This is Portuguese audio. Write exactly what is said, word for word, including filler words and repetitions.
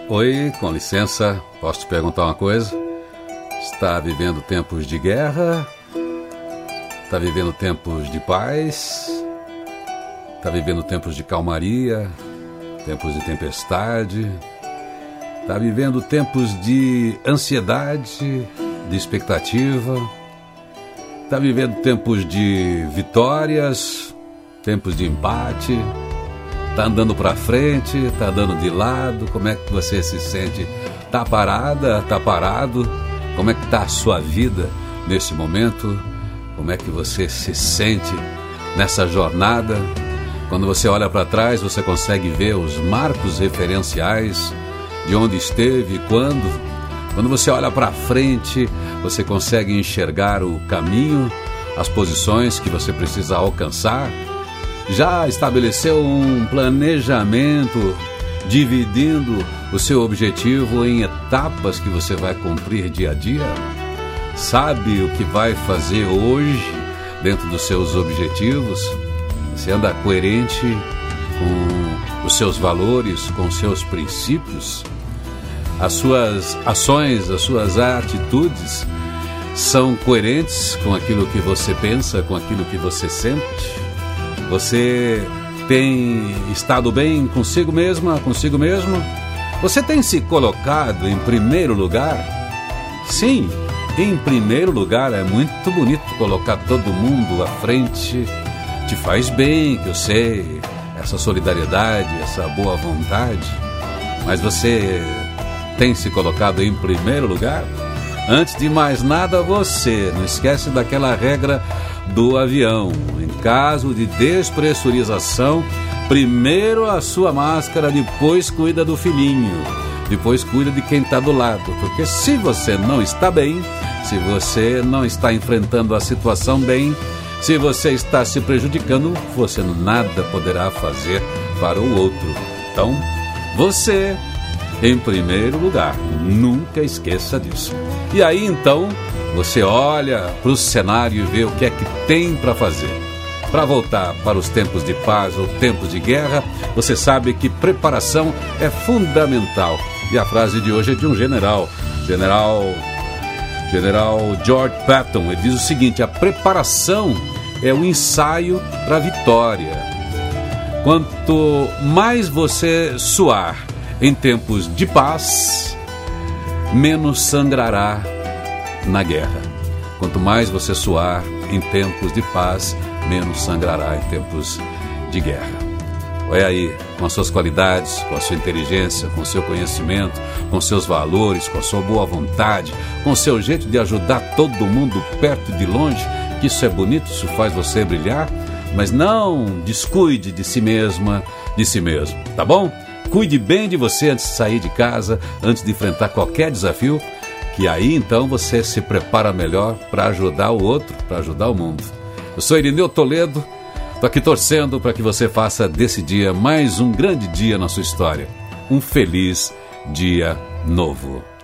Oi, com licença, posso te perguntar uma coisa? Está vivendo tempos de guerra? Está vivendo tempos de paz? Está vivendo tempos de calmaria? Tempos de tempestade? Está vivendo tempos de ansiedade, de expectativa? Está vivendo tempos de vitórias, tempos de empate? Está andando para frente, está andando de lado? Como é que você se sente? Está parada? Está parado? Como é que está a sua vida nesse momento? Como é que você se sente nessa jornada? Quando você olha para trás, você consegue ver os marcos referenciais de onde esteve e quando. Quando você olha para frente, você consegue enxergar o caminho, as posições que você precisa alcançar. Já estabeleceu um planejamento dividindo o seu objetivo em etapas que você vai cumprir dia a dia? Sabe o que vai fazer hoje dentro dos seus objetivos? Você anda coerente com os seus valores, com os seus princípios? As suas ações, as suas atitudes são coerentes com aquilo que você pensa, com aquilo que você sente? Você tem estado bem consigo mesma, consigo mesmo? Você tem se colocado em primeiro lugar? Sim, em primeiro lugar. É muito bonito colocar todo mundo à frente. Te faz bem, que eu sei, essa solidariedade, essa boa vontade. Mas você tem se colocado em primeiro lugar? Antes de mais nada, você não esquece daquela regra do avião. Em caso de despressurização, primeiro a sua máscara, depois cuida do filhinho, depois cuida de quem está do lado. Porque se você não está bem, se você não está enfrentando a situação bem, se você está se prejudicando, você nada poderá fazer para o outro. Então, você em primeiro lugar, nunca esqueça disso. E aí então, você olha para o cenário e vê o que é que tem para fazer. Para voltar para os tempos de paz ou tempos de guerra, você sabe que preparação é fundamental. E a frase de hoje é de um general, general, general George Patton. Ele diz o seguinte: a preparação é o ensaio para a vitória. Quanto mais você suar em tempos de paz, menos sangrará na guerra. Quanto mais você suar em tempos de paz, menos sangrará em tempos de guerra. Olha aí, com as suas qualidades, com a sua inteligência, com o seu conhecimento, com seus valores, com a sua boa vontade, com o seu jeito de ajudar todo mundo perto e de longe, que isso é bonito, isso faz você brilhar. Mas não descuide de si mesma, de si mesmo, tá bom? Cuide bem de você antes de sair de casa, antes de enfrentar qualquer desafio, que aí então você se prepara melhor para ajudar o outro, para ajudar o mundo. Eu sou Irineu Toledo, estou aqui torcendo para que você faça desse dia mais um grande dia na sua história. Um feliz dia novo.